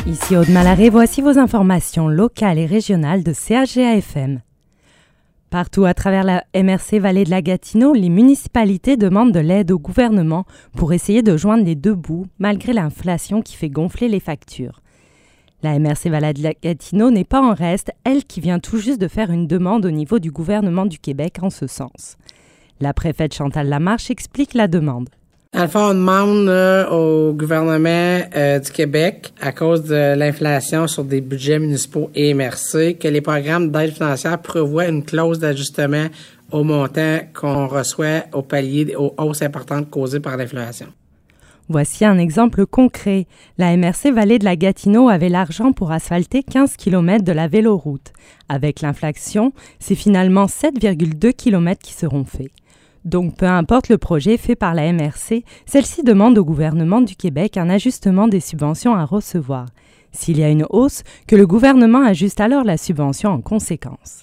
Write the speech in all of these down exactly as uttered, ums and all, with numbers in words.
Ici Aude Malaret, voici vos informations locales et régionales de C H G A F M. Partout à travers la M R C Vallée de la Gatineau, les municipalités demandent de l'aide au gouvernement pour essayer de joindre les deux bouts, malgré l'inflation qui fait gonfler les factures. La M R C Vallée de la Gatineau n'est pas en reste, elle qui vient tout juste de faire une demande au niveau du gouvernement du Québec en ce sens. La préfète Chantal Lamarche explique la demande. Dans le fond, on demande euh, au gouvernement euh, du Québec, à cause de l'inflation sur des budgets municipaux et M R C, que les programmes d'aide financière prévoient une clause d'ajustement au montant qu'on reçoit au palier aux hausses importantes causées par l'inflation. Voici un exemple concret. La M R C Vallée de la Gatineau avait l'argent pour asphalter quinze kilomètres de la véloroute. Avec l'inflation, c'est finalement sept virgule deux kilomètres qui seront faits. Donc, peu importe le projet fait par la M R C, celle-ci demande au gouvernement du Québec un ajustement des subventions à recevoir. S'il y a une hausse, que le gouvernement ajuste alors la subvention en conséquence.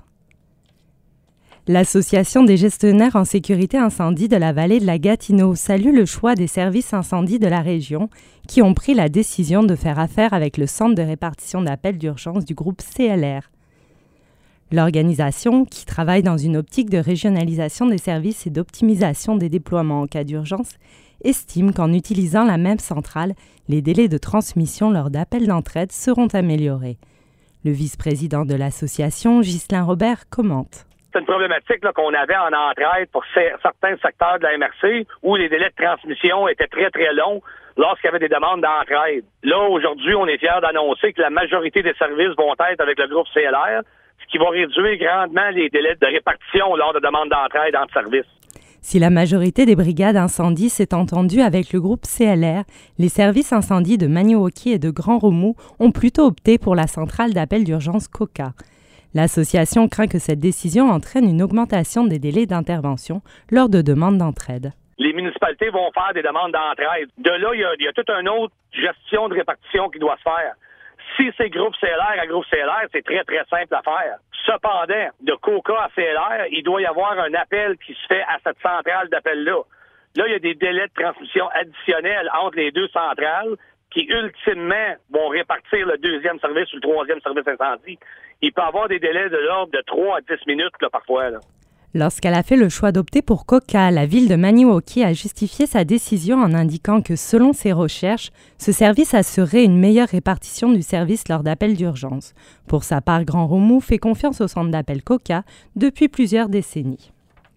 L'Association des gestionnaires en sécurité incendie de la vallée de la Gatineau salue le choix des services incendie de la région qui ont pris la décision de faire affaire avec le centre de répartition d'appels d'urgence du groupe C L R. L'organisation, qui travaille dans une optique de régionalisation des services et d'optimisation des déploiements en cas d'urgence, estime qu'en utilisant la même centrale, les délais de transmission lors d'appels d'entraide seront améliorés. Le vice-président de l'association, Ghislain Robert, commente. C'est une problématique là, qu'on avait en entraide pour certains secteurs de la M R C où les délais de transmission étaient très, très longs lorsqu'il y avait des demandes d'entraide. Là, aujourd'hui, on est fiers d'annoncer que la majorité des services vont être avec le groupe C L R, ce qui va réduire grandement les délais de répartition lors de demandes d'entraide entre services. Si la majorité des brigades incendie s'est entendue avec le groupe C L R, les services incendie de Maniwaki et de Grand Remous ont plutôt opté pour la centrale d'appel d'urgence Coca. L'association craint que cette décision entraîne une augmentation des délais d'intervention lors de demandes d'entraide. Les municipalités vont faire des demandes d'entraide. De là, il y a, il y a toute une autre gestion de répartition qui doit se faire. Si c'est groupe C L R à groupe C L R, c'est très, très simple à faire. Cependant, de Coca à C L R, il doit y avoir un appel qui se fait à cette centrale d'appel-là. Là, il y a des délais de transmission additionnels entre les deux centrales qui, ultimement, vont répartir le deuxième service ou le troisième service incendie. Il peut y avoir des délais de l'ordre de trois à dix minutes, là, parfois, là. Lorsqu'elle a fait le choix d'opter pour Coca, la ville de Maniwaki a justifié sa décision en indiquant que, selon ses recherches, ce service assurerait une meilleure répartition du service lors d'appels d'urgence. Pour sa part, Grand Remous fait confiance au centre d'appel Coca depuis plusieurs décennies.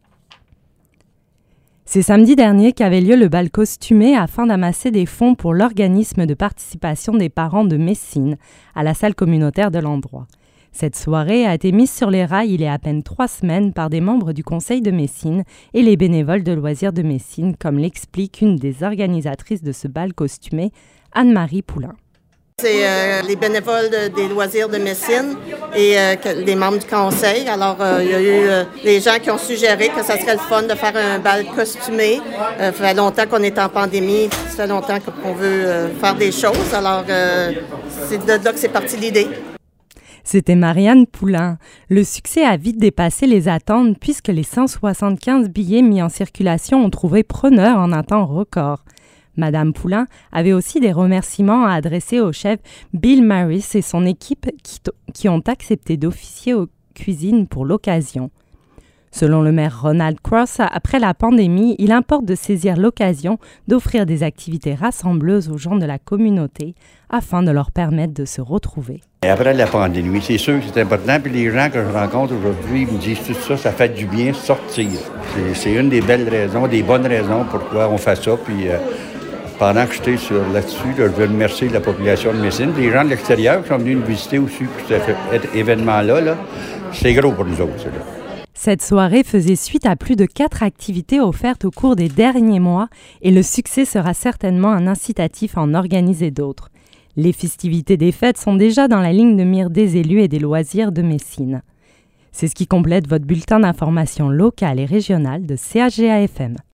C'est samedi dernier qu'avait lieu le bal costumé afin d'amasser des fonds pour l'organisme de participation des parents de Messine à la salle communautaire de l'endroit. Cette soirée a été mise sur les rails il y a à peine trois semaines par des membres du Conseil de Messine et les bénévoles de loisirs de Messine, comme l'explique une des organisatrices de ce bal costumé, Anne-Marie Poulain. C'est euh, les bénévoles de, des loisirs de Messine et euh, que, les membres du conseil. Alors, euh, il y a eu euh, des gens qui ont suggéré que ça serait le fun de faire un bal costumé. Euh, ça fait longtemps qu'on est en pandémie, ça fait longtemps qu'on veut euh, faire des choses. Alors, euh, c'est de là que c'est parti l'idée. C'était Marianne Poulain. Le succès a vite dépassé les attentes puisque les cent soixante-quinze billets mis en circulation ont trouvé preneur en un temps record. Madame Poulain avait aussi des remerciements à adresser au chef Bill Maris et son équipe qui, t- qui ont accepté d'officier aux cuisines pour l'occasion. Selon le maire Ronald Cross, après la pandémie, il importe de saisir l'occasion d'offrir des activités rassembleuses aux gens de la communauté afin de leur permettre de se retrouver. Et après la pandémie, c'est sûr que c'est important. Puis les gens que je rencontre aujourd'hui me disent tout ça, ça fait du bien sortir. C'est, c'est une des belles raisons, des bonnes raisons pourquoi on fait ça. Puis euh, pendant que j'étais sur, là-dessus, là, je veux remercier la population de Messine, les gens de l'extérieur qui sont venus nous visiter aussi pour cet événement-là. Là, c'est gros pour nous autres, ça, là. Cette soirée faisait suite à plus de quatre activités offertes au cours des derniers mois et le succès sera certainement un incitatif à en organiser d'autres. Les festivités des fêtes sont déjà dans la ligne de mire des élus et des loisirs de Messine. C'est ce qui complète votre bulletin d'information locale et régionale de C H G A F M.